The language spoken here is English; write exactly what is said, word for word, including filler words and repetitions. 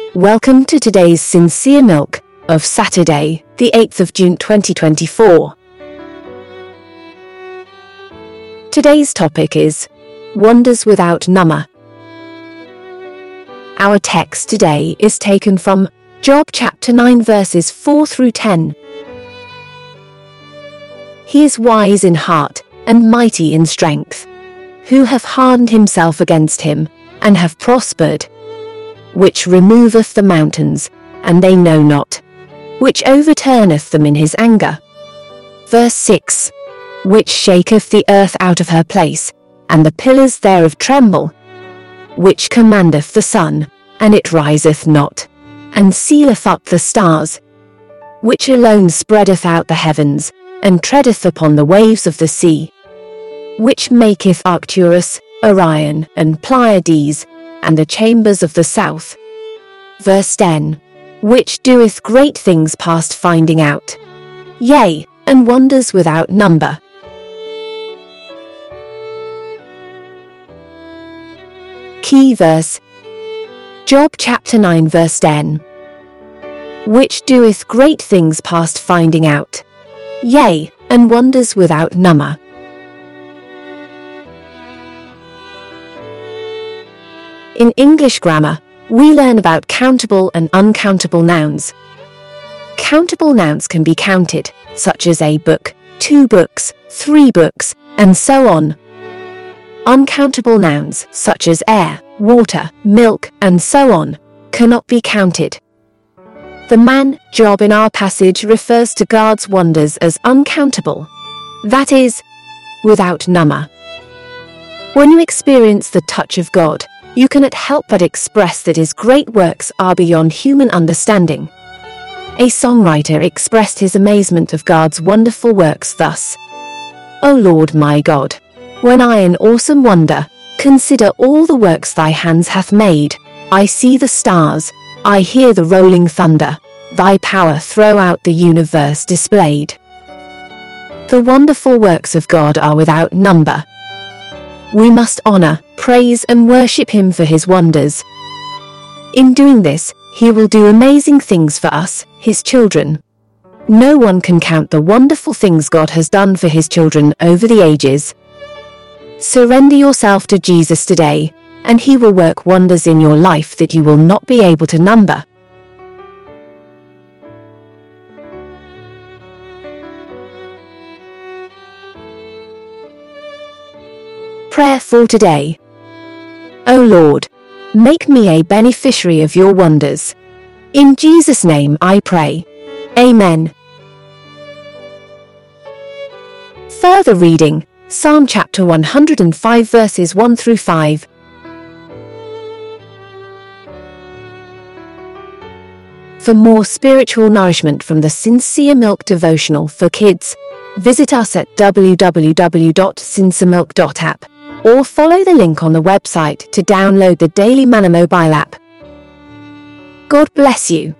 Welcome to today's Sincere Milk of Saturday, the eighth of June twenty twenty-four. Today's topic is Wonders Without Number. Our text today is taken from Job chapter nine verses four through ten. He is wise in heart and mighty in strength, who have hardened himself against him, and have prospered, which removeth the mountains, and they know not, which overturneth them in his anger. Verse six. Which shaketh the earth out of her place, and the pillars thereof tremble, which commandeth the sun, and it riseth not, and sealeth up the stars, which alone spreadeth out the heavens, and treadeth upon the waves of the sea, which maketh Arcturus, Orion, and Pleiades, and the chambers of the south. Verse ten. Which doeth great things past finding out, yea, and wonders without number. Key verse. Job chapter nine verse ten. Which doeth great things past finding out, yea, and wonders without number. In English grammar, we learn about countable and uncountable nouns. Countable nouns can be counted, such as a book, two books, three books, and so on. Uncountable nouns, such as air, water, milk, and so on, cannot be counted. The man, Job in our passage refers to God's wonders as uncountable, that is, without number. When you experience the touch of God, you cannot help but express that his great works are beyond human understanding. A songwriter expressed his amazement of God's wonderful works thus: O Lord my God, when I in awesome wonder consider all the works thy hands hath made, I see the stars, I hear the rolling thunder, thy power throughout the universe displayed. The wonderful works of God are without number. We must honor, praise, and worship him for his wonders. In doing this, he will do amazing things for us, his children. No one can count the wonderful things God has done for his children over the ages. Surrender yourself to Jesus today, and he will work wonders in your life that you will not be able to number. Prayer for today. O Lord, make me a beneficiary of your wonders. In Jesus' name I pray. Amen. Further reading, Psalm chapter one hundred five verses one through five. For more spiritual nourishment from the Sincere Milk devotional for kids, visit us at w w w dot sinceremilk dot app. or follow the link on the website to download the Daily Manna mobile app. God bless you.